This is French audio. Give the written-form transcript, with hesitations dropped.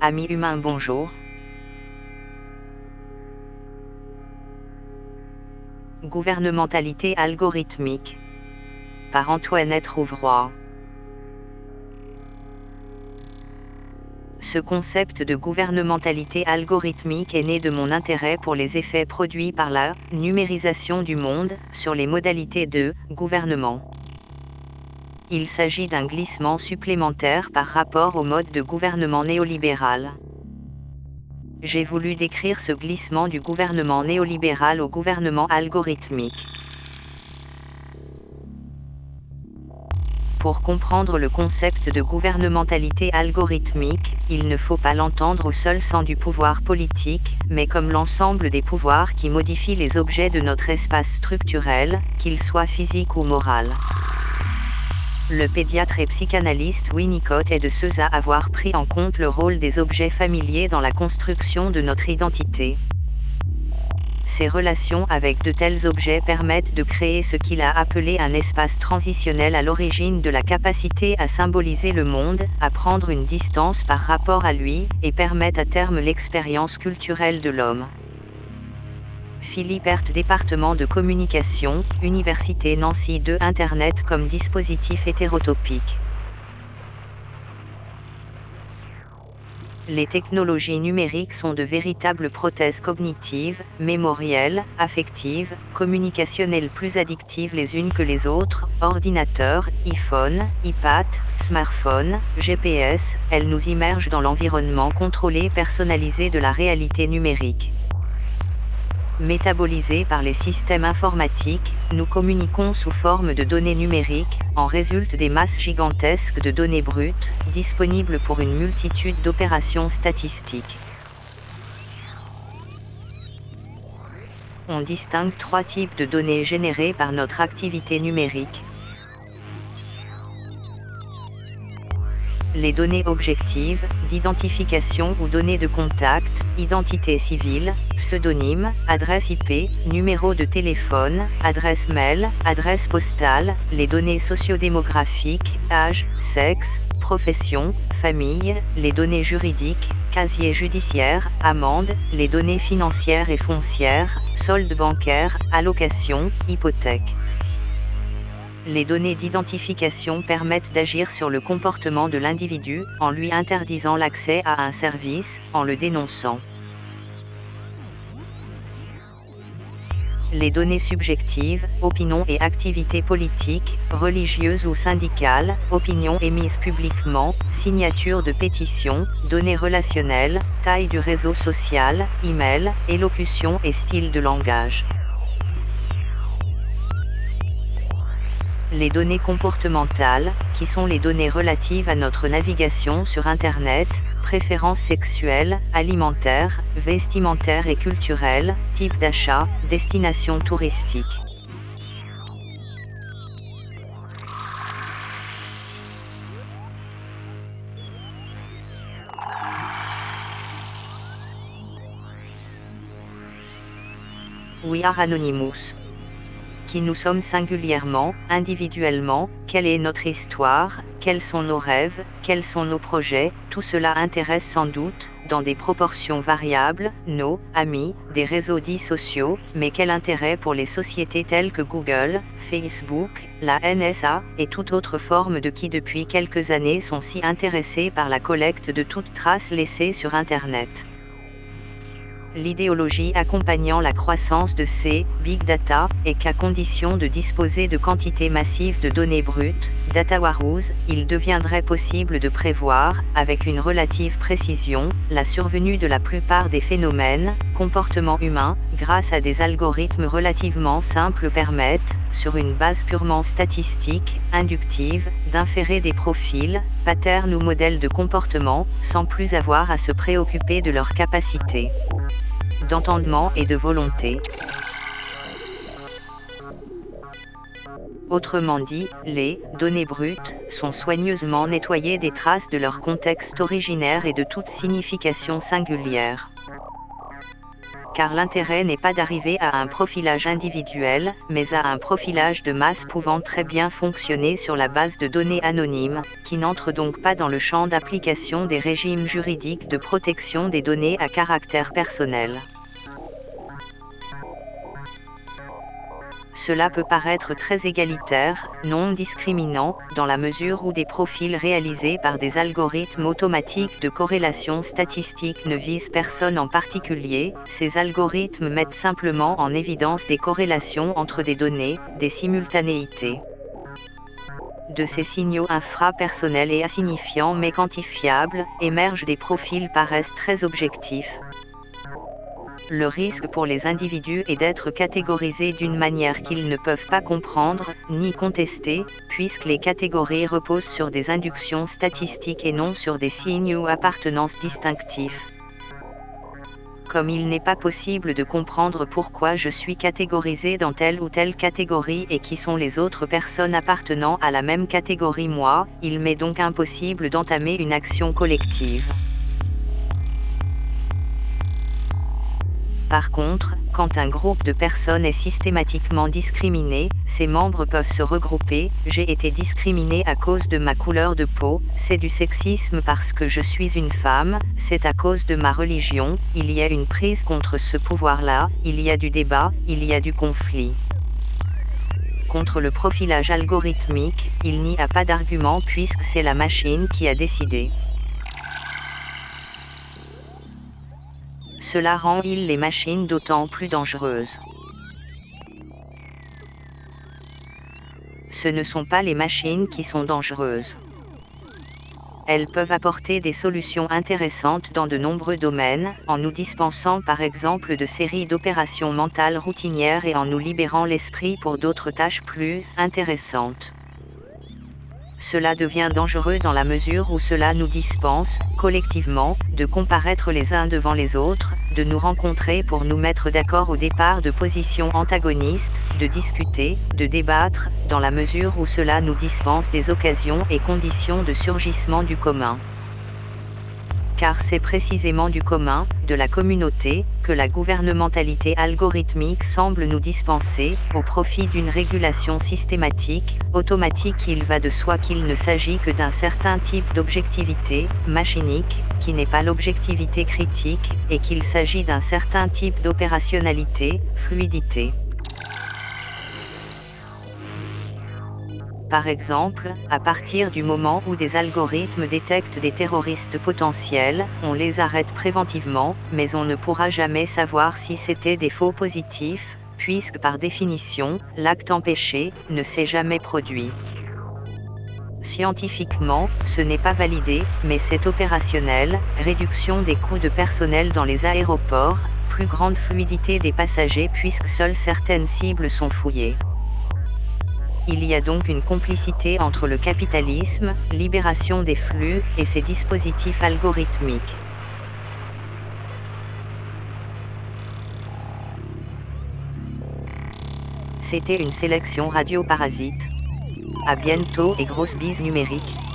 Amis humains, bonjour. Gouvernementalité algorithmique. Par Antoinette Rouvroy. Ce concept de gouvernementalité algorithmique est né de mon intérêt pour les effets produits par la numérisation du monde sur les modalités de gouvernement. Il s'agit d'un glissement supplémentaire par rapport au mode de gouvernement néolibéral. J'ai voulu décrire ce glissement du gouvernement néolibéral au gouvernement algorithmique. Pour comprendre le concept de gouvernementalité algorithmique, il ne faut pas l'entendre au seul sens du pouvoir politique, mais comme l'ensemble des pouvoirs qui modifient les objets de notre espace structurel, qu'ils soient physiques ou moraux. Le pédiatre et psychanalyste Winnicott est de ceux à avoir pris en compte le rôle des objets familiers dans la construction de notre identité. Ces relations avec de tels objets permettent de créer ce qu'il a appelé un espace transitionnel à l'origine de la capacité à symboliser le monde, à prendre une distance par rapport à lui, et permettent à terme l'expérience culturelle de l'homme. Philippe Hert, département de communication, Université Nancy 2. Internet comme dispositif hétérotopique. Les technologies numériques sont de véritables prothèses cognitives, mémorielles, affectives, communicationnelles plus addictives les unes que les autres, ordinateurs, iPhone, iPad, smartphone, GPS, elles nous immergent dans l'environnement contrôlé personnalisé de la réalité numérique. Métabolisés par les systèmes informatiques, nous communiquons sous forme de données numériques, en résultent des masses gigantesques de données brutes, disponibles pour une multitude d'opérations statistiques. On distingue trois types de données générées par notre activité numérique. Les données objectives, d'identification ou données de contact, identité civile, pseudonyme, adresse IP, numéro de téléphone, adresse mail, adresse postale, les données sociodémographiques, âge, sexe, profession, famille, les données juridiques, casier judiciaire, amende, les données financières et foncières, solde bancaire, allocation, hypothèque. Les données d'identification permettent d'agir sur le comportement de l'individu, en lui interdisant l'accès à un service, en le dénonçant. Les données subjectives, opinions et activités politiques, religieuses ou syndicales, opinions émises publiquement, signature de pétitions, données relationnelles, taille du réseau social, email, élocution et style de langage. Les données comportementales, qui sont les données relatives à notre navigation sur Internet, préférences sexuelles, alimentaires, vestimentaires et culturelles, type d'achat, destination touristique. We are Anonymous. Qui nous sommes singulièrement, individuellement, quelle est notre histoire, quels sont nos rêves, quels sont nos projets, tout cela intéresse sans doute, dans des proportions variables, nos amis, des réseaux dits sociaux, mais quel intérêt pour les sociétés telles que Google, Facebook, la NSA, et toute autre forme de qui depuis quelques années sont si intéressés par la collecte de toutes traces laissées sur Internet. L'idéologie accompagnant la croissance de ces big data est qu'à condition de disposer de quantités massives de données brutes, data warehouse, il deviendrait possible de prévoir, avec une relative précision, la survenue de la plupart des phénomènes, comportements humains, grâce à des algorithmes relativement simples permettent, sur une base purement statistique, inductive, d'inférer des profils, patterns ou modèles de comportement, sans plus avoir à se préoccuper de leur capacité d'entendement et de volonté. Autrement dit, les données brutes sont soigneusement nettoyées des traces de leur contexte originaire et de toute signification singulière. car l'intérêt n'est pas d'arriver à un profilage individuel, mais à un profilage de masse pouvant très bien fonctionner sur la base de données anonymes, qui n'entrent donc pas dans le champ d'application des régimes juridiques de protection des données à caractère personnel. Cela peut paraître très égalitaire, non discriminant, dans la mesure où des profils réalisés par des algorithmes automatiques de corrélation statistique ne visent personne en particulier, ces algorithmes mettent simplement en évidence des corrélations entre des données, des simultanéités. De ces signaux infra-personnels et insignifiants mais quantifiables, émergent des profils paraissent très objectifs. Le risque pour les individus est d'être catégorisés d'une manière qu'ils ne peuvent pas comprendre, ni contester, puisque les catégories reposent sur des inductions statistiques et non sur des signes ou appartenances distinctifs. Comme il n'est pas possible de comprendre pourquoi je suis catégorisé dans telle ou telle catégorie et qui sont les autres personnes appartenant à la même catégorie moi, il m'est donc impossible d'entamer une action collective. Par contre, quand un groupe de personnes est systématiquement discriminé, ses membres peuvent se regrouper. J'ai été discriminé à cause de ma couleur de peau, c'est du sexisme parce que je suis une femme, c'est à cause de ma religion, il y a une prise contre ce pouvoir-là, il y a du débat, il y a du conflit. Contre le profilage algorithmique, il n'y a pas d'argument puisque c'est la machine qui a décidé. Cela rend les machines d'autant plus dangereuses. Ce ne sont pas les machines qui sont dangereuses. Elles peuvent apporter des solutions intéressantes dans de nombreux domaines, en nous dispensant par exemple de séries d'opérations mentales routinières et en nous libérant l'esprit pour d'autres tâches plus intéressantes. Cela devient dangereux dans la mesure où cela nous dispense, collectivement, de comparaître les uns devant les autres, de nous rencontrer pour nous mettre d'accord au départ de positions antagonistes, de discuter, de débattre, dans la mesure où cela nous dispense des occasions et conditions de surgissement du commun. Car c'est précisément du commun, de la communauté, que la gouvernementalité algorithmique semble nous dispenser, au profit d'une régulation systématique, automatique. Il va de soi qu'il ne s'agit que d'un certain type d'objectivité, machinique, qui n'est pas l'objectivité critique, et qu'il s'agit d'un certain type d'opérationnalité, fluidité. Par exemple, à partir du moment où des algorithmes détectent des terroristes potentiels, on les arrête préventivement, mais on ne pourra jamais savoir si c'était des faux positifs, puisque par définition, l'acte empêché ne s'est jamais produit. Scientifiquement, ce n'est pas validé, mais c'est opérationnel, réduction des coûts de personnel dans les aéroports, plus grande fluidité des passagers puisque seules certaines cibles sont fouillées. Il y a donc une complicité entre le capitalisme, libération des flux, et ces dispositifs algorithmiques. C'était une sélection Radio Parasite. À bientôt et grosse bise numérique.